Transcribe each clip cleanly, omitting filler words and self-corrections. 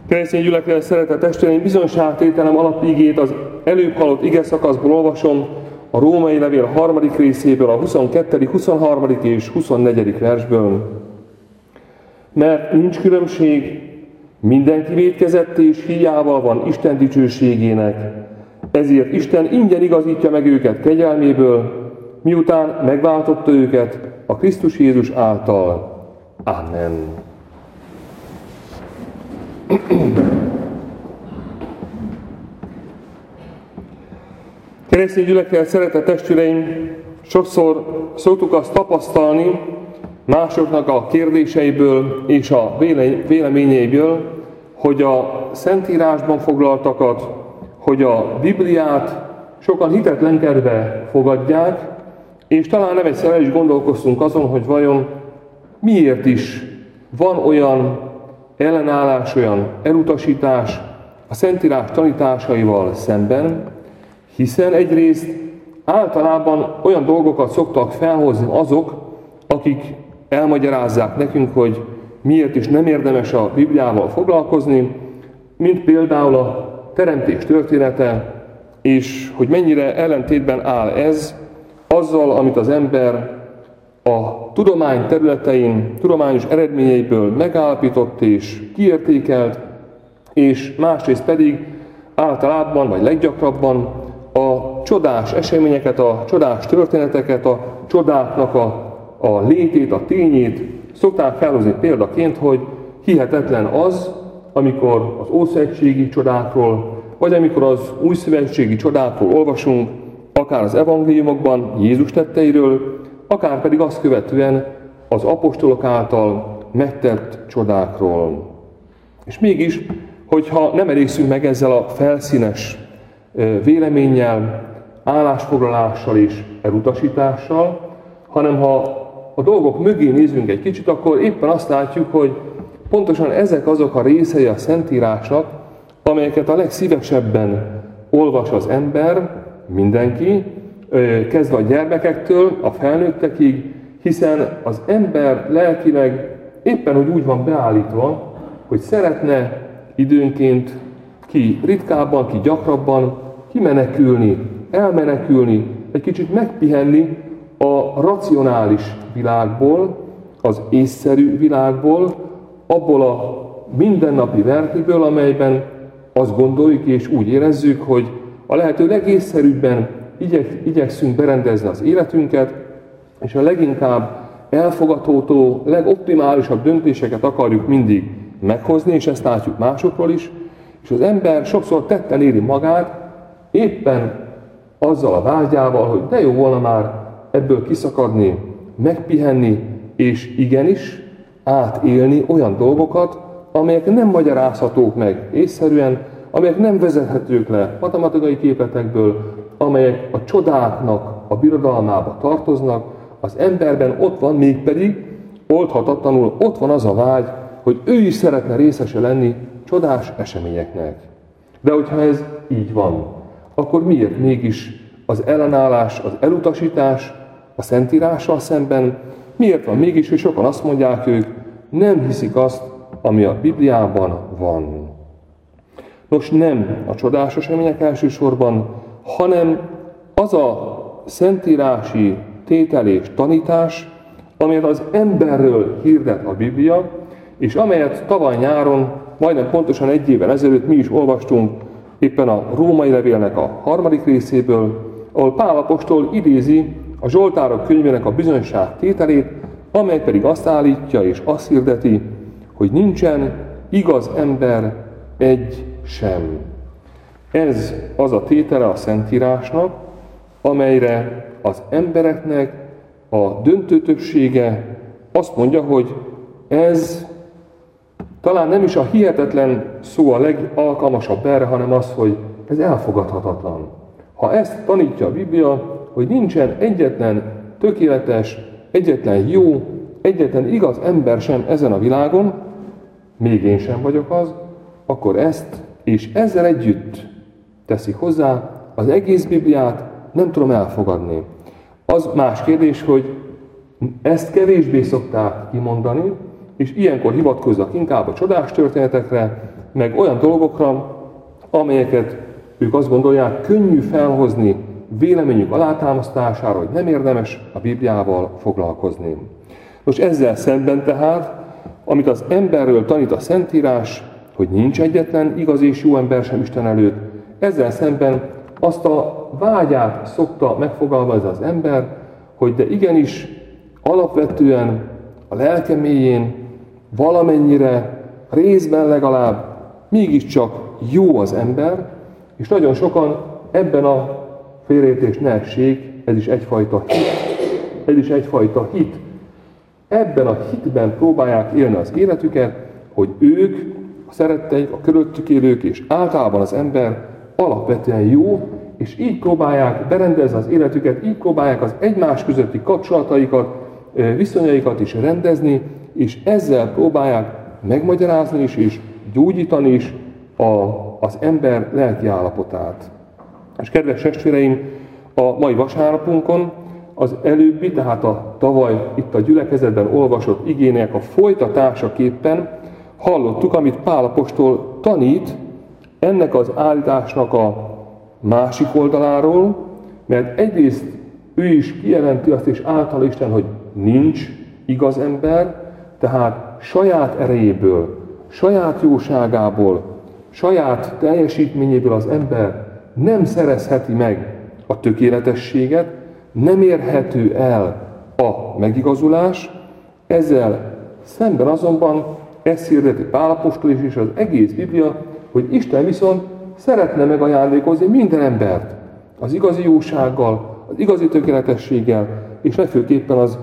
Keresztény gyülekezet szeretett testvéreim, bizonyságtételem alapigét az előbb hallott ige szakaszból olvasom, a Római levél 3. részéből, a 22., 23. és 24. versből. Mert nincs különbség, mindenki vétkezett és híjával van Isten dicsőségének, ezért Isten ingyen igazítja meg őket kegyelméből, miután megváltotta őket a Krisztus Jézus által. Amen. Keresztény gyülekezet szeretett testvéreim, sokszor szoktuk azt tapasztalni másoknak a kérdéseiből és a véleményeiből, hogy a Szentírásban foglaltakat, hogy a Bibliát sokan hitetlenkedve fogadják, és talán nem egyszer el is gondolkoztunk azon, hogy vajon miért is van olyan ellenállás, olyan elutasítás a Szentírás tanításaival szemben, hiszen egyrészt általában olyan dolgokat szoktak felhozni azok, akik elmagyarázzák nekünk, hogy miért is nem érdemes a Bibliával foglalkozni, mint például a teremtés története, és hogy mennyire ellentétben áll ez azzal, amit az ember a tudomány területein, tudományos eredményeiből megállapított és kiértékelt, és másrészt pedig általában, vagy leggyakrabban a csodás eseményeket, a csodás történeteket, a csodáknak a létét, a tényét szokták felhozni példaként, hogy hihetetlen az, amikor az ószövetségi csodákról, vagy amikor az újszövetségi csodákról olvasunk, akár az evangéliumokban Jézus tetteiről, akár pedig azt követően az apostolok által megtett csodákról. És mégis, hogyha nem elégszünk meg ezzel a felszínes véleménnyel, állásfoglalással és elutasítással, hanem ha a dolgok mögé nézünk egy kicsit, akkor éppen azt látjuk, hogy pontosan ezek azok a részei a Szentírásnak, amelyeket a legszívesebben olvas az ember, mindenki, kezdve a gyermekektől a felnőttekig, hiszen az ember lelkileg éppen hogy úgy van beállítva, hogy szeretne időnként ki ritkábban, ki gyakrabban kimenekülni, elmenekülni, egy kicsit megpihenni a racionális világból, az észszerű világból, abból a mindennapi verkből, amelyben azt gondoljuk és úgy érezzük, hogy a lehető legészszerűbben igyekszünk berendezni az életünket, és a leginkább elfogadható, legoptimálisabb döntéseket akarjuk mindig meghozni, és ezt látjuk másokról is, és az ember sokszor tetten éri magát, éppen azzal a vágyával, hogy de jó volna már ebből kiszakadni, megpihenni, és igenis átélni olyan dolgokat, amelyek nem magyarázhatók meg észszerűen, amelyek nem vezethetők le matematikai képletekből, amelyek a csodáknak a birodalmába tartoznak, az emberben ott van, mégpedig oldhatatlanul ott van az a vágy, hogy ő is szeretne részese lenni csodás eseményeknek. De hogyha ez így van, akkor miért mégis az ellenállás, az elutasítás a Szentírással szemben? Miért van mégis, hogy sokan azt mondják, ők nem hiszik azt, ami a Bibliában van? Nos, nem a csodás események elsősorban, hanem az a szentírási tétel és tanítás, amelyet az emberről hirdet a Biblia, és amelyet tavaly nyáron, majdnem pontosan egy évvel ezelőtt mi is olvastunk éppen a Római levélnek a 3. részéből, ahol Pál apostol idézi a Zsoltárok könyvének a bizonyság tételét, amely pedig azt állítja és azt hirdeti, hogy nincsen igaz ember egy sem. Ez az a tétele a Szentírásnak, amelyre az embereknek a döntő többsége azt mondja, hogy ez talán nem is a hihetetlen szó a legalkalmasabb erre, hanem az, hogy ez elfogadhatatlan. Ha ezt tanítja a Biblia, hogy nincsen egyetlen tökéletes, egyetlen jó, egyetlen igaz ember sem ezen a világon, még én sem vagyok az, akkor ezt és ezzel együtt teszik hozzá az egész Bibliát, nem tudom elfogadni. Az más kérdés, hogy ezt kevésbé szokták kimondani, és ilyenkor hivatkoznak inkább a csodás történetekre, meg olyan dolgokra, amelyeket ők azt gondolják, könnyű felhozni véleményük alátámasztására, hogy nem érdemes a Bibliával foglalkozni. Most ezzel szemben tehát, amit az emberről tanít a Szentírás, hogy nincs egyetlen igaz és jó ember sem Isten előtt, ezzel szemben azt a vágyát szokta megfogalmazni az ember, hogy de igenis alapvetően a lelke mélyén valamennyire, részben legalább mégiscsak jó az ember, és nagyon sokan ebben a félreértés ne essék, ez is egyfajta hit. Ebben a hitben próbálják élni az életüket, hogy ők, a szeretteik, a körülöttük élők és általában az ember alapvetően jó, és így próbálják berendezni az életüket, így próbálják az egymás közötti kapcsolataikat, viszonyaikat is rendezni, és ezzel próbálják megmagyarázni is, és gyógyítani is az ember lelki állapotát. És kedves testvéreim, a mai vasárnapunkon az előbbi, tehát a tavaly itt a gyülekezetben olvasott igének a folytatásaképpen hallottuk, amit Pál apostol tanít ennek az állításnak a másik oldaláról, mert egyrészt ő is kijelenti azt, és által Isten, hogy nincs igaz ember, tehát saját erejéből, saját jóságából, saját teljesítményéből az ember nem szerezheti meg a tökéletességet, nem érhető el a megigazulás, ezzel szemben azonban ezt hirdeti Pál apostol is, és az egész Biblia, hogy Isten viszont szeretne megajándékozni minden embert az igazi jósággal, az igazi tökéletességgel, és legfőképpen az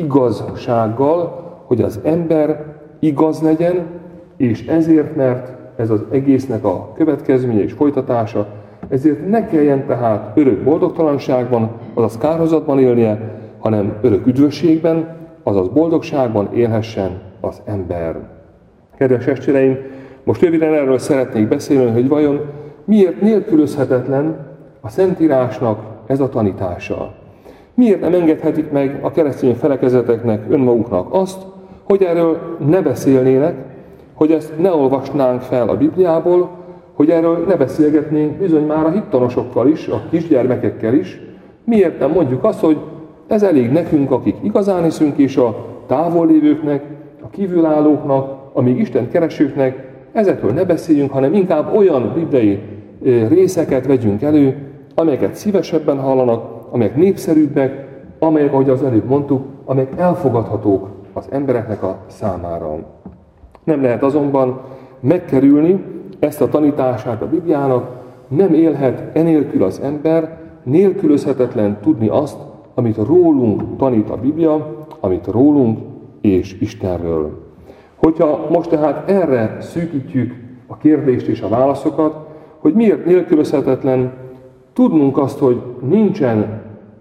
igazsággal, hogy az ember igaz legyen, és ezért, mert ez az egésznek a következménye és folytatása, ezért ne kelljen tehát örök boldogtalanságban, azaz kárhozatban élnie, hanem örök üdvösségben, azaz boldogságban élhessen az ember. Kedves testvéreim, most röviden erről szeretnék beszélni, hogy vajon miért nélkülözhetetlen a Szentírásnak ez a tanítása. Miért nem engedhetik meg a keresztény felekezeteknek önmaguknak azt, hogy erről ne beszélnének, hogy ezt ne olvasnánk fel a Bibliából, hogy erről ne beszélgetnénk bizony már a hittanosokkal is, a kisgyermekekkel is. Miért nem mondjuk azt, hogy ez elég nekünk, akik igazán hiszünk, és a távollévőknek, a kívülállóknak, a még Isten keresőknek ezekről ne beszéljünk, hanem inkább olyan bibliai részeket vegyünk elő, amelyeket szívesebben hallanak, amelyek népszerűbbek, amelyek, ahogy az előbb mondtuk, amelyek elfogadhatók az embereknek a számára. Nem lehet azonban megkerülni ezt a tanítását a Bibliának, nem élhet enélkül az ember, nélkülözhetetlen tudni azt, amit rólunk tanít a Biblia, amit rólunk és Istenről. Hogyha most tehát erre szűkítjük a kérdést és a válaszokat, hogy miért nélkülözhetetlen tudnunk azt, hogy nincsen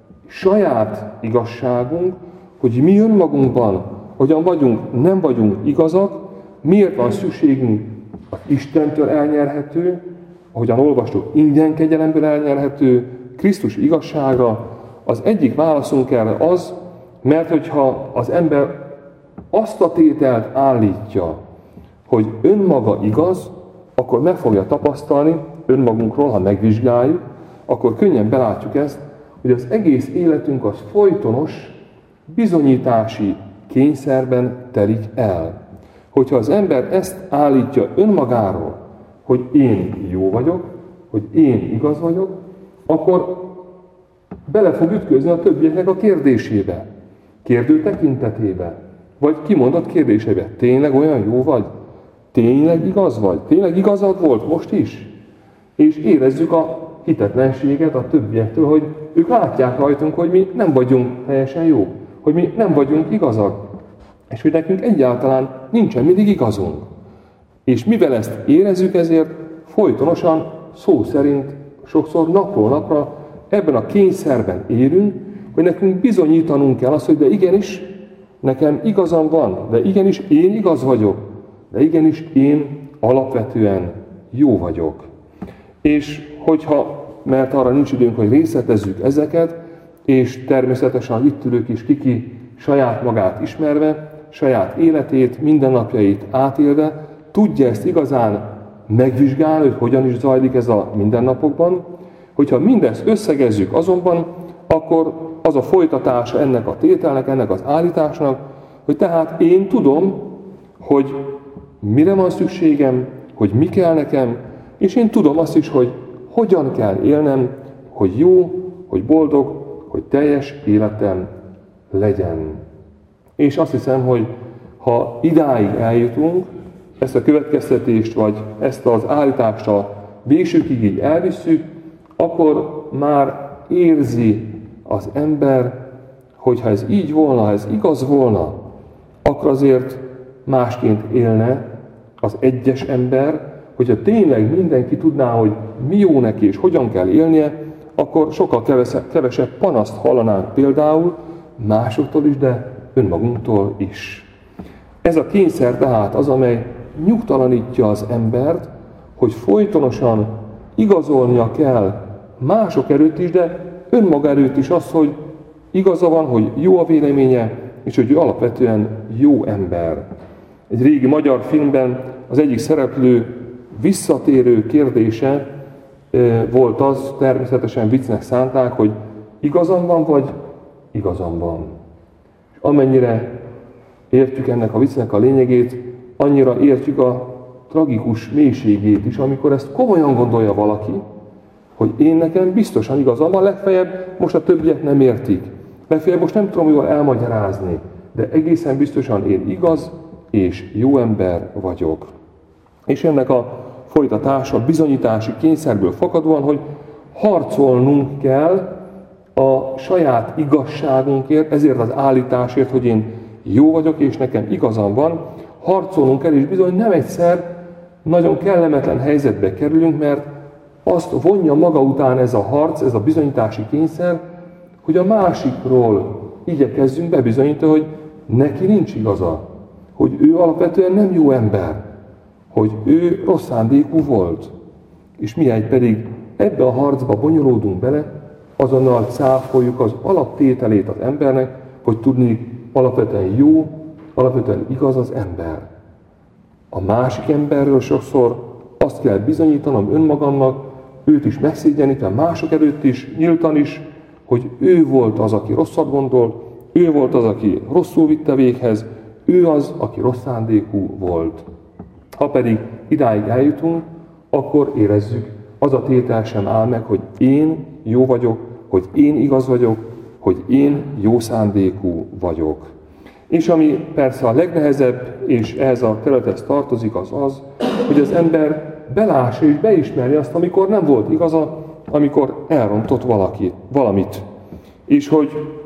saját igazságunk, hogy mi önmagunkban, hogyan vagyunk, nem vagyunk igazak, miért van szükségünk az Istentől elnyerhető, ahogyan olvastuk, ingyen kegyelemből elnyerhető Krisztus igazságra. Az egyik válaszunk erre az, mert hogyha az ember azt a tételt állítja, hogy önmaga igaz, akkor meg fogja tapasztalni önmagunkról, ha megvizsgáljuk, akkor könnyen belátjuk ezt, hogy az egész életünk az folytonos bizonyítási kényszerben telik el. Hogyha az ember ezt állítja önmagáról, hogy én jó vagyok, hogy én igaz vagyok, akkor bele fog ütközni a többieknek a kérdésébe, kérdő tekintetébe, vagy kimondott kérdésébe. Tényleg olyan jó vagy? Tényleg igaz vagy? Tényleg igazad volt most is? És érezzük a hitetlenséget a többiektől, hogy ők látják rajtunk, hogy mi nem vagyunk teljesen jók, hogy mi nem vagyunk igazak, és hogy nekünk egyáltalán nincsen mindig igazunk. És mivel ezt érezzük, ezért folytonosan, szó szerint, sokszor napról napra ebben a kényszerben élünk, hogy nekünk bizonyítanunk kell azt, hogy de igenis, nekem igazam van, de igenis én igaz vagyok, de igenis én alapvetően jó vagyok. És hogyha, mert arra nincs időnk, hogy részletezzük ezeket, és természetesen itt ülők is kiki saját magát ismerve, saját életét, mindennapjait átélve, tudja ezt igazán megvizsgálni, hogy hogyan is zajlik ez a mindennapokban. Hogyha mindezt összegezzük azonban, akkor az a folytatása ennek a tételnek, ennek az állításnak, hogy tehát én tudom, hogy mire van szükségem, hogy mi kell nekem, és én tudom azt is, hogy hogyan kell élnem, hogy jó, hogy boldog, hogy teljes életem legyen. És azt hiszem, hogy ha idáig eljutunk, ezt a következtetést, vagy ezt az állítást a végsőkig így elvisszük, akkor már érzi az ember, hogy ha ez így volna, ha ez igaz volna, akkor azért másként élne az egyes ember, hogyha tényleg mindenki tudná, hogy mi jó neki és hogyan kell élnie, akkor sokkal kevesebb panaszt hallanánk például másoktól is, de önmagunktól is. Ez a kényszer tehát az, amely nyugtalanítja az embert, hogy folytonosan igazolnia kell mások előtt is, de önmaga előtt is az, hogy igaza van, hogy jó a véleménye, és hogy ő alapvetően jó ember. Egy régi magyar filmben az egyik szereplő visszatérő kérdése volt az, természetesen viccnek szánták, hogy igazam van, vagy igazam van. És amennyire értjük ennek a viccnek a lényegét, annyira értjük a tragikus mélységét is, amikor ezt komolyan gondolja valaki, hogy én nekem biztosan igazam van, legfeljebb most a többiek nem értik. Legfeljebb most nem tudom jól elmagyarázni, de egészen biztosan én igaz és jó ember vagyok. És ennek a folytatása bizonyítási kényszerből fakadóan, hogy harcolnunk kell a saját igazságunkért, ezért az állításért, hogy én jó vagyok és nekem igazam van, harcolnunk kell, és bizony nem egyszer nagyon kellemetlen helyzetbe kerülünk, mert azt vonja maga után ez a harc, ez a bizonyítási kényszer, hogy a másikról igyekezzünk bebizonyítani, hogy neki nincs igaza, hogy ő alapvetően nem jó ember, hogy ő rossz szándékú volt. És mihelyt pedig ebbe a harcba bonyolódunk bele, azonnal cáfoljuk az alaptételét az embernek, hogy tudni alapvetően jó, alapvetően igaz az ember. A másik emberről sokszor azt kell bizonyítanom önmagamnak, őt is megszégyenítve, mások előtt is, nyíltan is, hogy ő volt az, aki rosszat gondol, ő volt az, aki rosszul vitte véghez, ő az, aki rossz szándékú volt. Ha pedig idáig eljutunk, akkor érezzük, az a tétel sem áll meg, hogy én jó vagyok, hogy én igaz vagyok, hogy én jó szándékú vagyok. És ami persze a legnehezebb, és ehhez a területhez tartozik, az az, hogy az ember belássa és beismerje azt, amikor nem volt igaza, amikor elrontott valamit. És hogy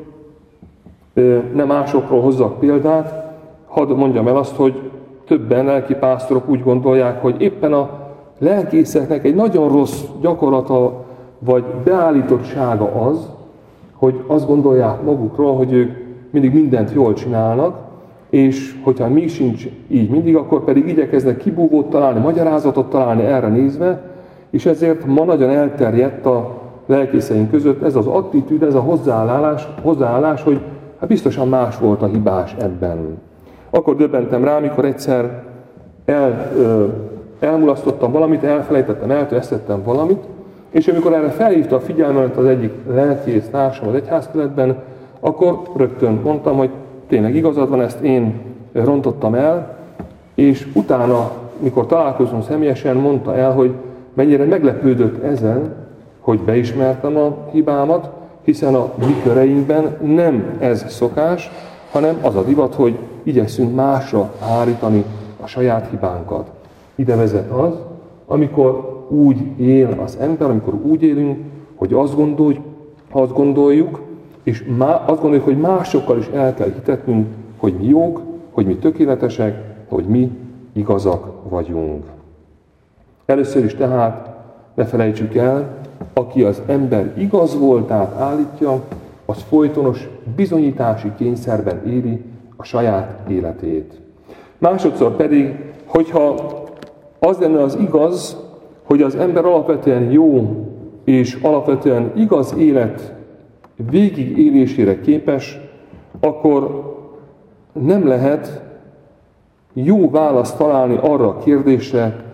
nem másokról hozzak példát, hadd mondjam el azt, hogy többen lelkipásztorok úgy gondolják, hogy éppen a lelkészeknek egy nagyon rossz gyakorlata vagy beállítottsága az, hogy azt gondolják magukról, hogy ők mindig mindent jól csinálnak, és hogyha mi sincs így mindig, akkor pedig igyekeznek kibúvót találni, magyarázatot találni erre nézve, és ezért ma nagyon elterjedt a lelkészeink között ez az attitűd, ez a hozzáállás, hogy hát biztosan más volt a hibás ebben. Akkor döbbentem rá, amikor egyszer elmulasztottam valamit, elfelejtettem, eltőesztettem valamit, és amikor erre felhívta a figyelmemet az egyik lelkész társam az egyházközletben, akkor rögtön mondtam, hogy tényleg igazad van, ezt én rontottam el, és utána, mikor találkozunk személyesen, mondta el, hogy mennyire meglepődött ezen, hogy beismertem a hibámat, hiszen a mi köreinkben nem ez szokás, hanem az a divat, hogy igyekszünk másra hárítani a saját hibánkat. Ide vezet az, amikor úgy él az ember, amikor úgy élünk, hogy azt gondoljuk, és azt gondoljuk, hogy másokkal is el kell hitetnünk, hogy mi jók, hogy mi tökéletesek, hogy mi igazak vagyunk. Először is tehát ne felejtsük el, aki az ember igaz voltát állítja, az folytonos bizonyítási kényszerben éli a saját életét. Másodszor pedig, hogyha az lenne az igaz, hogy az ember alapvetően jó és alapvetően igaz élet végigélésére képes, akkor nem lehet jó választ találni arra a kérdésre,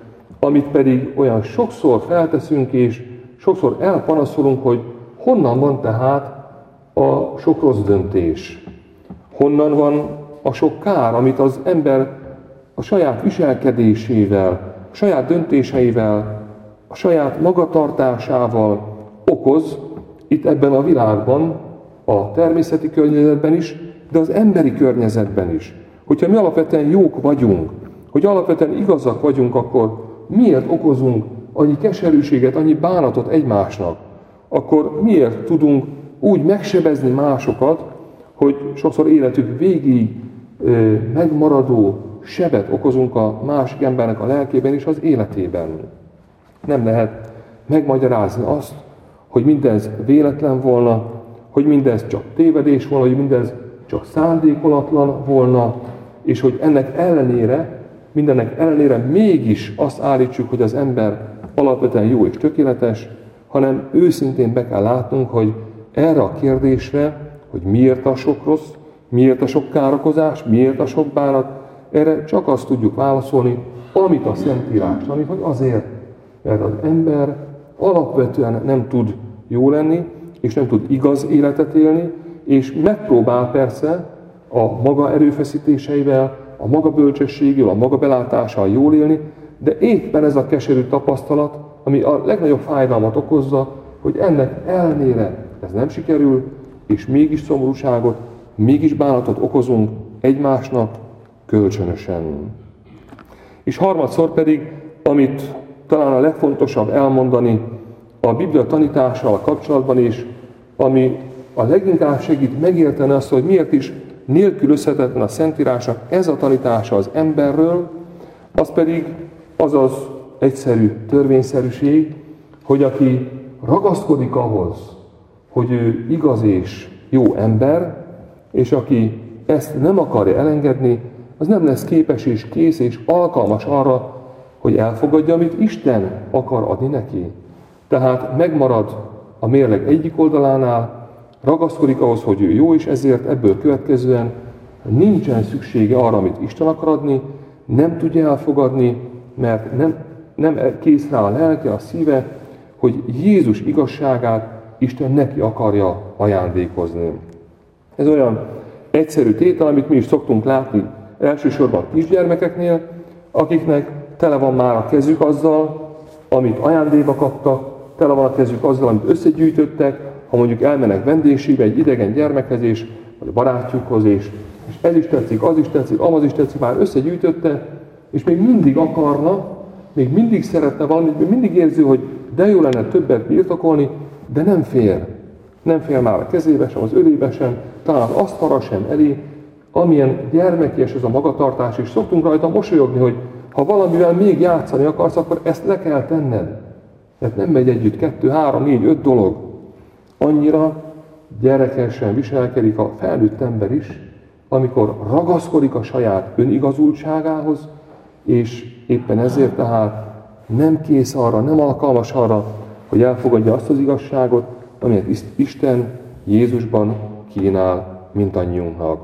amit pedig olyan sokszor felteszünk, és sokszor elpanaszolunk, hogy honnan van tehát a sok rossz döntés. Honnan van a sok kár, amit az ember a saját viselkedésével, a saját döntéseivel, a saját magatartásával okoz itt ebben a világban, a természeti környezetben is, de az emberi környezetben is. Hogyha mi alapvetően jók vagyunk, hogy alapvetően igazak vagyunk, akkor miért okozunk annyi keserűséget, annyi bánatot egymásnak? Akkor miért tudunk úgy megsebezni másokat, hogy sokszor életük végig megmaradó sebet okozunk a másik embernek a lelkében és az életében? Nem lehet megmagyarázni azt, hogy mindez véletlen volna, hogy mindez csak tévedés volna, hogy mindez csak szándékolatlan volna, és hogy ennek ellenére, mindennek ellenére mégis azt állítsuk, hogy az ember alapvetően jó és tökéletes, hanem őszintén be kell látnunk, hogy erre a kérdésre, hogy miért a sok rossz, miért a sok károkozás, miért a sok bánat, erre csak azt tudjuk válaszolni, amit a Szentírás tanít, hogy azért, mert az ember alapvetően nem tud jó lenni, és nem tud igaz életet élni, és megpróbál persze a maga erőfeszítéseivel, a maga bölcsességével, a maga belátással jól élni, de éppen ez a keserű tapasztalat, ami a legnagyobb fájdalmat okozza, hogy ennek ellenére ez nem sikerül, és mégis szomorúságot, mégis bánatot okozunk egymásnak kölcsönösen. És harmadszor pedig, amit talán a legfontosabb elmondani a Biblia tanítással kapcsolatban is, ami a leginkább segít megérteni azt, hogy miért is nélkülözhetetlen a Szentírásnak ez a tanítása az emberről, az pedig az az egyszerű törvényszerűség, hogy aki ragaszkodik ahhoz, hogy ő igaz és jó ember, és aki ezt nem akarja elengedni, az nem lesz képes és kész és alkalmas arra, hogy elfogadja, amit Isten akar adni neki. Tehát megmarad a mérleg egyik oldalánál, ragaszkodik ahhoz, hogy ő jó, és ezért ebből következően nincsen szüksége arra, amit Isten akar adni, nem tudja elfogadni, mert nem kész rá a lelke, a szíve, hogy Jézus igazságát Isten neki akarja ajándékozni. Ez olyan egyszerű tétel, amit mi is szoktunk látni elsősorban kisgyermekeknél, akiknek tele van már a kezük azzal, amit ajándékba kaptak, tele van a kezük azzal, amit összegyűjtöttek, ha mondjuk elmennek vendégségbe egy idegen gyermekhez, vagy a barátjukhoz, és ez is tetszik, az is tetszik, amaz is tetszik, már összegyűjtötte, és még mindig akarna, még mindig szeretne valamit, még mindig érzi, hogy de jó lenne többet birtokolni, de nem fér. Nem fér már a kezébe sem, az ölébe sem, talán az asztalra sem elé, amilyen gyermekies ez a magatartás, és szoktunk rajta mosolyogni, hogy ha valamivel még játszani akarsz, akkor ezt le kell tenned. Tehát nem megy együtt 2, 3, 4, 5 dolog. Annyira gyerekesen viselkedik a felnőtt ember is, amikor ragaszkodik a saját önigazultságához, és éppen ezért tehát nem kész arra, nem alkalmas arra, hogy elfogadja azt az igazságot, amelyet Isten Jézusban kínál mindannyiunknak.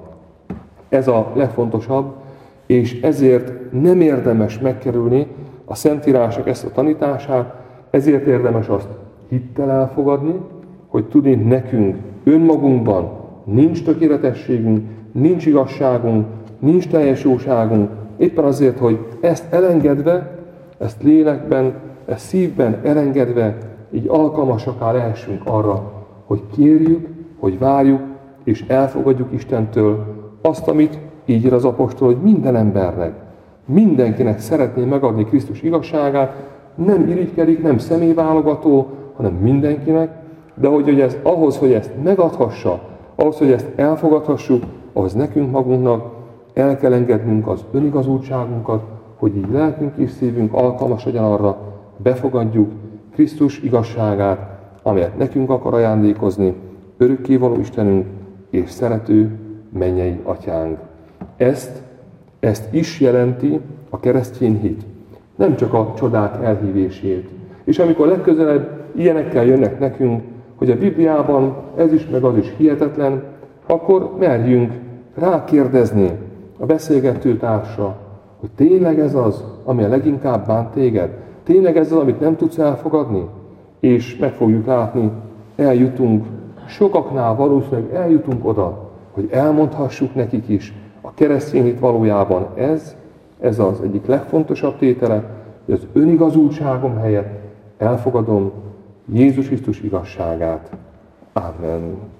Ez a legfontosabb, és ezért nem érdemes megkerülni a Szentírásnak ezt a tanítását, ezért érdemes azt hittel elfogadni, hogy tudni nekünk önmagunkban nincs tökéletességünk, nincs igazságunk, nincs teljes jóságunk, éppen azért, hogy ezt elengedve, ezt lélekben, ezt szívben elengedve, így alkalmasakká lehessünk arra, hogy kérjük, hogy várjuk, és elfogadjuk Istentől azt, amit így ír az apostol, hogy minden embernek, mindenkinek szeretné megadni Krisztus igazságát, nem irigykedik, nem személyválogató, hanem mindenkinek, de hogy ez, ahhoz, hogy ezt megadhassa, ahhoz, hogy ezt elfogadhassuk, ahhoz nekünk magunknak el kell engednünk az önigazultságunkat, hogy így lelkünk és szívünk alkalmas legyen arra, befogadjuk Krisztus igazságát, amelyet nekünk akar ajándékozni, örökkévaló Istenünk és szerető mennyei Atyánk. Ezt is jelenti a keresztény hit, nem csak a csodák elhívését. És amikor legközelebb ilyenekkel jönnek nekünk, hogy a Bibliában ez is, meg az is hihetetlen, akkor merjünk rákérdezni a beszélgető társra, hogy tényleg ez az, ami a leginkább bánt téged? tényleg ez az, amit nem tudsz elfogadni? És meg fogjuk látni, eljutunk, sokaknál valószínűleg eljutunk oda, hogy elmondhassuk nekik is, a keresztény hit valójában ez az egyik legfontosabb tétele, hogy az önigazultságom helyett elfogadom Jézus Krisztus igazságát. Amen.